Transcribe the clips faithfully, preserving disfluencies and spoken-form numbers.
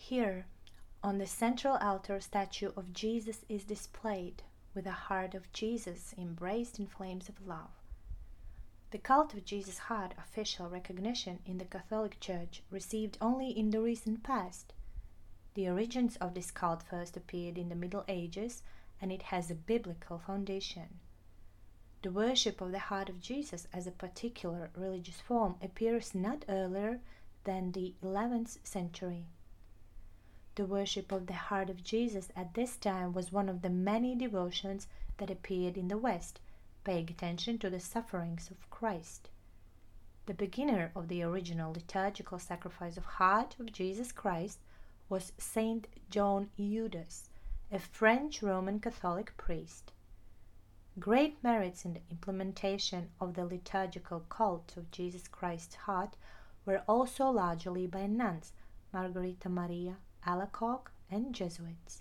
Here, on the central altar, statue of Jesus is displayed, with a heart of Jesus embraced in flames of love. The cult of Jesus had official recognition in the Catholic Church received only in the recent past. The origins of this cult first appeared in the Middle Ages, and it has a biblical foundation. The worship of the heart of Jesus as a particular religious form appears not earlier than the eleventh century. The worship of the heart of Jesus at this time was one of the many devotions that appeared in the West, paying attention to the sufferings of Christ. The beginner of the original liturgical sacrifice of heart of Jesus Christ was Saint John Eudes, a French Roman Catholic priest. Great merits in the implementation of the liturgical cult of Jesus Christ's heart were also largely by nuns, Margarita Maria Alacoque, and Jesuits.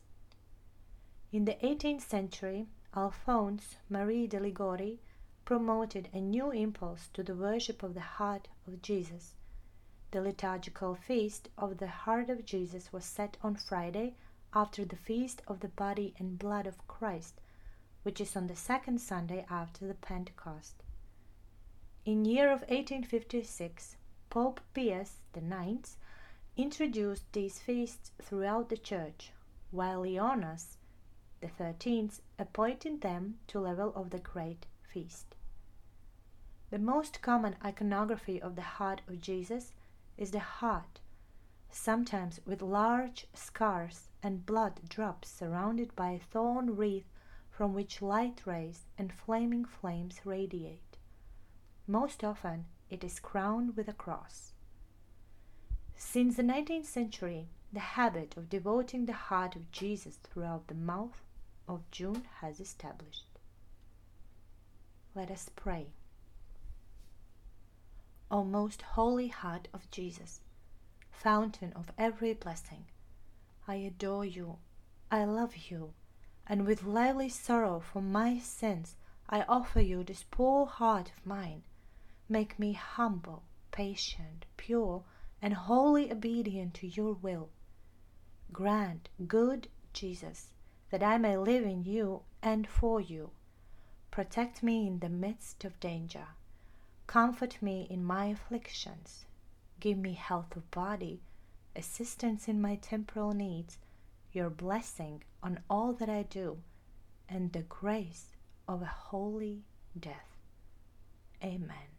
In the eighteenth century, Alphonse Marie de Ligori promoted a new impulse to the worship of the heart of Jesus. The liturgical feast of the heart of Jesus was set on Friday after the feast of the body and blood of Christ, which is on the second Sunday after the Pentecost. In year of eighteen fifty-six, Pope Pius the ninth introduced these feasts throughout the Church, while Leonas the thirteenth appointed them to level of the great feast. The most common iconography of the heart of Jesus is the heart, sometimes with large scars and blood drops surrounded by a thorn wreath from which light rays and flaming flames radiate. Most often it is crowned with a cross. Since the nineteenth century, the habit of devoting the heart of Jesus throughout the month of June has established. Let us pray. O most holy heart of Jesus, fountain of every blessing, I adore you, I love you, and with lively sorrow for my sins I offer you this poor heart of mine. Make me humble, patient, pure, and wholly obedient to your will. Grant, good Jesus, that I may live in you and for you. Protect me in the midst of danger. Comfort me in my afflictions. Give me health of body, assistance in my temporal needs, your blessing on all that I do, and the grace of a holy death. Amen.